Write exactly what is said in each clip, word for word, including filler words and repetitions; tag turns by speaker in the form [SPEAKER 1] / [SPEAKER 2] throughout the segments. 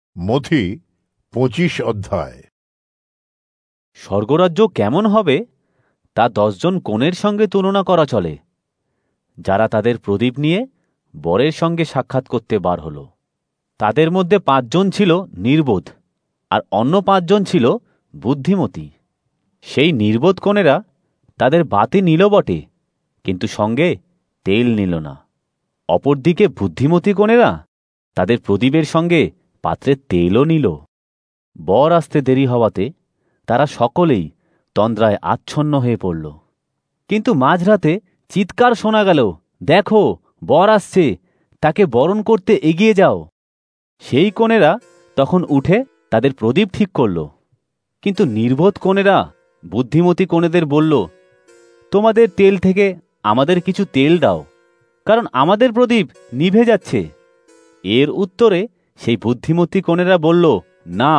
[SPEAKER 1] মথি পঁচিশ অধ্যায়।
[SPEAKER 2] স্বর্গরাজ্য কেমন হবে তা দশজন কনের সঙ্গে তুলনা করা চলে, যারা তাদের প্রদীপ নিয়ে বরের সঙ্গে সাক্ষাৎ করতে বার হল। তাদের মধ্যে পাঁচজন ছিল নির্বোধ, আর অন্য পাঁচজন ছিল বুদ্ধিমতী। সেই নির্বোধ কনেরা তাদের বাতি নিল বটে, কিন্তু সঙ্গে তেল নিল না। অপরদিকে বুদ্ধিমতী কনেরা তাদের প্রদীপের সঙ্গে পাত্রে তেলও নিল। বর আসতে দেরি হওয়াতে তারা সকলেই তন্দ্রায় আচ্ছন্ন হয়ে পড়ল। কিন্তু মাঝরাতে চিৎকার শোনা গেল, দেখো, বর আসছে, তাকে বরণ করতে এগিয়ে যাও। সেই কনেরা তখন উঠে তাদের প্রদীপ ঠিক করল। কিন্তু নির্বোধ কনেরা বুদ্ধিমতী কনেদের বলল, তোমাদের তেল থেকে আমাদের কিছু তেল দাও, কারণ আমাদের প্রদীপ নিভে যাচ্ছে। এর উত্তরে সেই বুদ্ধিমতী কনেরা বলল, না,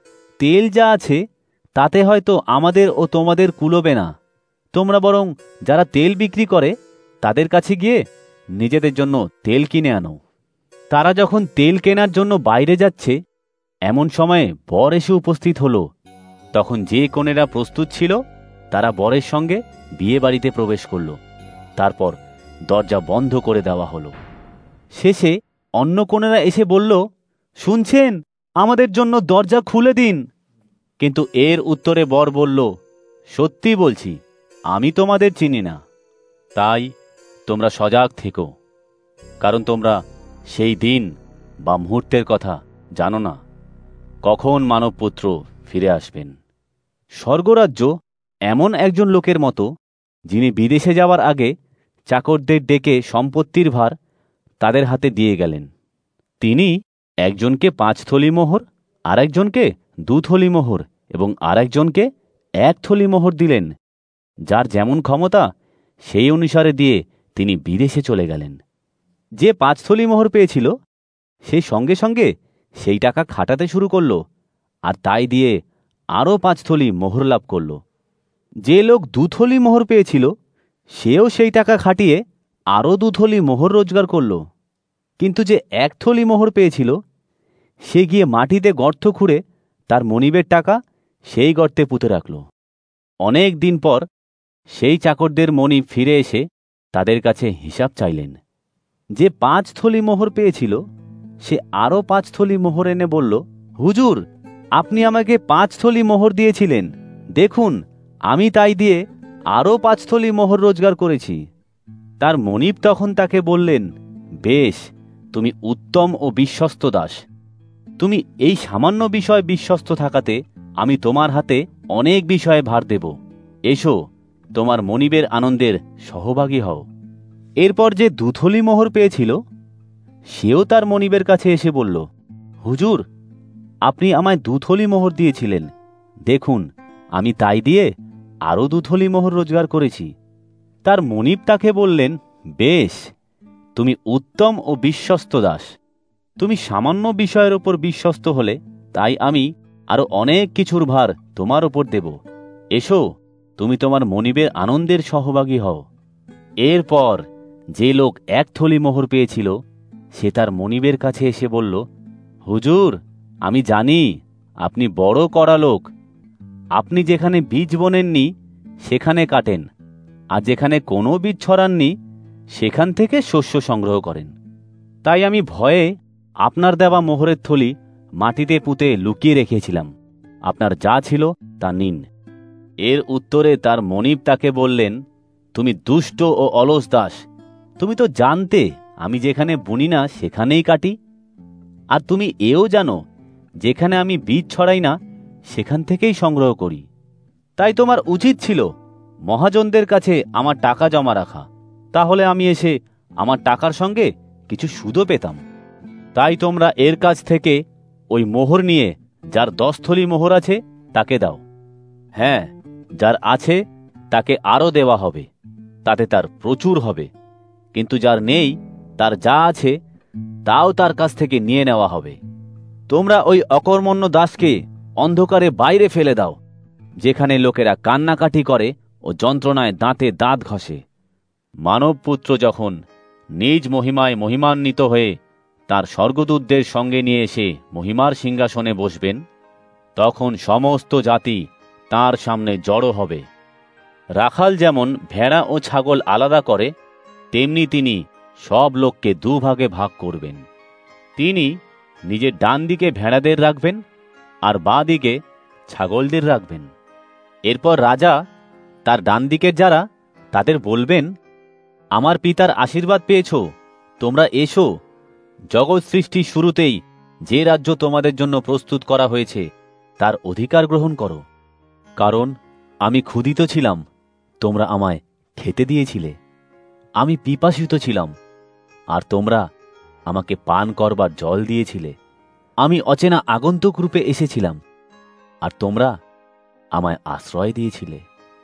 [SPEAKER 2] তেল যা আছে তাতে হয়তো আমাদের ও তোমাদের কুলোবে না। তোমরা বরং যারা তেল বিক্রি করে তাদের কাছে গিয়ে নিজেদের জন্য তেল কিনে আনো। তারা যখন তেল কেনার জন্য বাইরে যাচ্ছে, এমন সময়ে বর এসে উপস্থিত হলো। তখন যে কনেরা প্রস্তুত ছিল তারা বরের সঙ্গে বিয়ে বাড়িতে প্রবেশ করল। তারপর দরজা বন্ধ করে দেওয়া হলো। শেষে অন্য কনেরা এসে বলল, শুনছেন, আমাদের জন্য দরজা খুলে দিন। কিন্তু এর উত্তরে বর বলল, সত্যি বলছি, আমি তোমাদের চিনি না। তাই তোমরা সজাগ থেকো, কারণ তোমরা সেই দিন বা মুহূর্তের কথা জানো না, কখন মানবপুত্র ফিরে আসবেন। স্বর্গরাজ্য এমন একজন লোকের মতো, যিনি বিদেশে যাওয়ার আগে চাকরদের ডেকে সম্পত্তির ভার তাদের হাতে দিয়ে গেলেন। তিনি একজনকে পাঁচ থলি মোহর, আর একজনকে দু থলি মোহর এবং আর একজনকে এক থলি মোহর দিলেন। যার যেমন ক্ষমতা সেই অনুসারে দিয়ে তিনি বিদেশে চলে গেলেন। যে পাঁচ থলি মোহর পেয়েছিল সেই সঙ্গে সঙ্গে সেই টাকা খাটাতে শুরু করল, আর তাই দিয়ে আরও পাঁচ থলি মোহর লাভ করল। যে লোক দু থলি মোহর পেয়েছিল সেও সেই টাকা খাটিয়ে আরও দু থলি মোহর রোজগার করল। কিন্তু যে এক থলি মোহর পেয়েছিল সে গিয়ে মাটিতে গর্ত খুঁড়ে তার মনিবের টাকা সেই গর্তে পুঁতে রাখল। অনেক দিন পর সেই চাকরদের মনিব ফিরে এসে তাদের কাছে হিসাব চাইলেন। যে পাঁচ থলি মোহর পেয়েছিল সে আরও পাঁচ থলি মোহর এনে বলল, হুজুর, আপনি আমাকে পাঁচ থলি মোহর দিয়েছিলেন, দেখুন, আমি তাই দিয়ে আরও পাঁচ থলি মোহর রোজগার করেছি। তার মনিব তখন তাকে বললেন, বেশ, তুমি উত্তম ও বিশ্বস্ত দাস। তুমি এই সামান্য বিষয় বিশ্বস্ত থাকাতে আমি তোমার হাতে অনেক বিষয়ে ভার দেব। এসো, তোমার মনিবের আনন্দের সহভাগী হও। এরপর যে দুথলি মোহর পেয়েছিল সেও তার মনিবের কাছে এসে বলল, হুজুর, আপনি আমায় দুথলি মোহর দিয়েছিলেন, দেখুন, আমি তাই দিয়ে আরও দুথলি মোহর রোজগার করেছি। তার মনিব তাকে বললেন, বেশ, তুমি উত্তম ও বিশ্বস্ত দাস। তুমি সামান্য বিষয়ের ওপর বিশ্বস্ত হলে তাই আমি আরো অনেক কিছুর ভার তোমার ওপর দেব। এসো, তুমি তোমার মনিবের আনন্দের সহভাগী হও। এরপর যে লোক এক থলি মোহর পেয়েছিল সে তার মনিবের কাছে এসে বলল, হুজুর, আমি জানি আপনি বড় কড়া লোক। আপনি যেখানে বীজ বোনেননি সেখানে কাটেন, আর যেখানে কোনো বীজ ছড়াননি সেখান থেকে শস্য সংগ্রহ করেন। তাই আমি ভয়ে আপনার দেওয়া মোহরের থলি মাটিতে পুঁতে লুকিয়ে রেখেছিলাম। আপনার যা ছিল তা নিন। এর উত্তরে তার মনিব তাকে বললেন, তুমি দুষ্ট ও অলস দাস, তুমি তো জানতে আমি যেখানে বুনি না সেখানেই কাটি, আর তুমি এও জানো যেখানে আমি বীজ ছড়াই না সেখান থেকেই সংগ্রহ করি। তাই তোমার উচিত ছিল মহাজনদের কাছে আমার টাকা জমা রাখা, তাহলে আমি এসে আমার টাকার সঙ্গে কিছু সুদও পেতাম। তাই তোমরা এর কাছ থেকে ওই মোহর নিয়ে যার দশ থলি মোহর আছে তাকে দাও। হ্যাঁ, যার আছে তাকে আরও দেওয়া হবে, তাতে তার প্রচুর হবে। কিন্তু যার নেই, তার যা আছে তাও তার কাছ থেকে নিয়ে নেওয়া হবে। তোমরা ওই অকর্মণ্য দাসকে অন্ধকারে বাইরে ফেলে দাও, যেখানে লোকেরা কান্নাকাটি করে ও যন্ত্রণায় দাঁতে দাঁত ঘষে। মানবপুত্র যখন নিজ মহিমায় মহিমান্বিত হয়ে তার স্বর্গদূতদের সঙ্গে নিয়ে এসে মহিমার সিংহাসনে বসবেন, তখন সমস্ত জাতি তাঁর সামনে জড়ো হবে। রাখাল যেমন ভেড়া ও ছাগল আলাদা করে, তেমনি তিনি সব লোককে দুভাগে ভাগ করবেন। তিনি নিজের ডান দিকে ভেড়াদের রাখবেন আর বাঁ দিকে ছাগলদের রাখবেন। এরপর রাজা তার ডান দিকের যারা, তাদের বলবেন, আমার পিতার আশীর্বাদ পেয়েছ, তোমরা এসো, জগৎ সৃষ্টির শুরুতেই যে রাজ্য তোমাদের জন্য প্রস্তুত করা হয়েছে তার অধিকার গ্রহণ করো। কারণ আমি ক্ষুধিত ছিলাম, তোমরা আমায় খেতে দিয়েছিলে, আমি পিপাসিত ছিলাম আর তোমরা আমাকে পান করবার জল দিয়েছিলে, আমি অচেনা আগন্তুক রূপে এসেছিলাম আর তোমরা আমায় আশ্রয় দিয়েছিলে।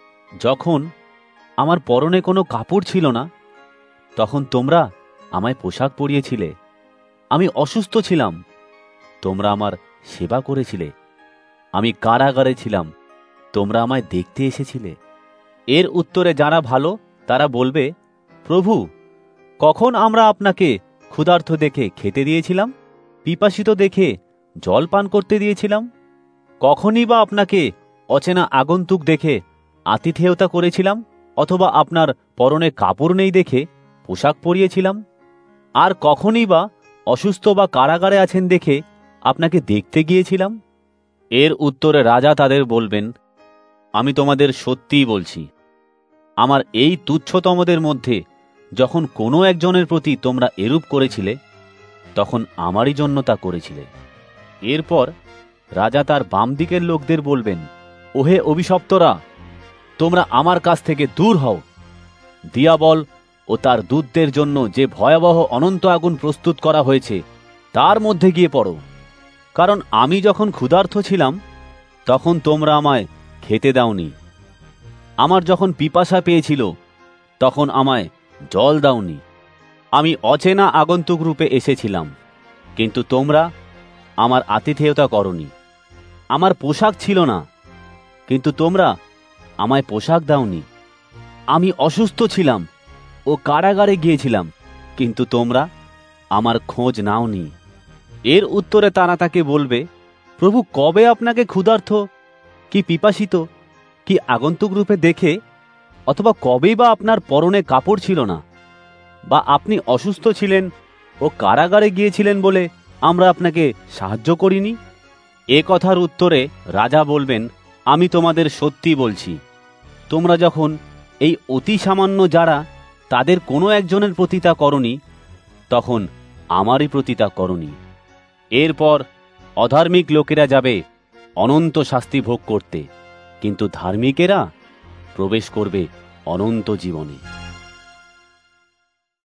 [SPEAKER 2] যখন আমার পরনে কোনো কাপড় ছিল না, তখন তোমরা আমায় পোশাক পরিয়েছিলে, আমি অসুস্থ ছিলাম, তোমরা আমার সেবা করেছিলে, আমি কারাগারে ছিলাম, তোমরা আমায় দেখতে এসেছিলে। এর উত্তরে যারা ভালো তারা বলবে, প্রভু, কখন আমরা আপনাকে ক্ষুধার্ত দেখে খেতে দিয়েছিলাম, পিপাসিত দেখে জল পান করতে দিয়েছিলাম? কখনই বা আপনাকে অচেনা আগন্তুক দেখে আতিথেয়তা করেছিলাম, অথবা আপনার পরনে কাপড় নেই দেখে পোশাক পরিয়েছিলাম? আর কখনই বা অসুস্থ বা কারাগারে আছেন দেখে আপনাকে দেখতে গিয়েছিলাম? এর উত্তরে রাজা তাদের বলবেন, আমি তোমাদের সত্যিই বলছি, আমার এই তুচ্ছতমদের মধ্যে যখন কোনো একজনের প্রতি তোমরা এরূপ করেছিলে, তখন আমারই জন্য তা করেছিলে। এরপর রাজা তার বাম দিকের লোকদের বলবেন, ওহে অভিশপ্তরা, তোমরা আমার কাছ থেকে দূর হও, দিয়াবল ও তার দূতদের জন্য যে ভয়াবহ অনন্ত আগুন প্রস্তুত করা হয়েছে তার মধ্যে গিয়ে পড়ো। কারণ আমি যখন ক্ষুধার্ত ছিলাম, তখন তোমরা আমায় খেতে দাওনি, আমার যখন পিপাসা পেয়েছিল, তখন আমায় জল দাওনি, আমি অচেনা আগন্তুক রূপে এসেছিলাম, কিন্তু তোমরা আমার আতিথেয়তা করনি, আমার পোশাক ছিল না, কিন্তু তোমরা আমায় পোশাক দাওনি, আমি অসুস্থ ছিলাম ও কারাগারে গিয়েছিলাম, কিন্তু তোমরা আমার খোঁজ নাওনি। এর উত্তরে তারা তাকে বলবে, প্রভু, কবে আপনাকে ক্ষুধার্ত কি পিপাসিত কি আগন্তুক রূপে দেখে, অথবা কবেই বা আপনার পরনে কাপড় ছিল না, বা আপনি অসুস্থ ছিলেন ও কারাগারে গিয়েছিলেন বলে আমরা আপনাকে সাহায্য করিনি? এ কথার উত্তরে রাজা বলবেন, আমি তোমাদের সত্যি বলছি, তোমরা যখন এই অতি সামান্য যারা তাদের কোনো একজনের প্রতি তা করনি, তখন আমারই প্রতি তা করনি। এরপর অধার্মিক লোকেরা যাবে অনন্ত শাস্তি ভোগ করতে, কিন্তু ধার্মিকেরা প্রবেশ করবে অনন্ত জীবনে।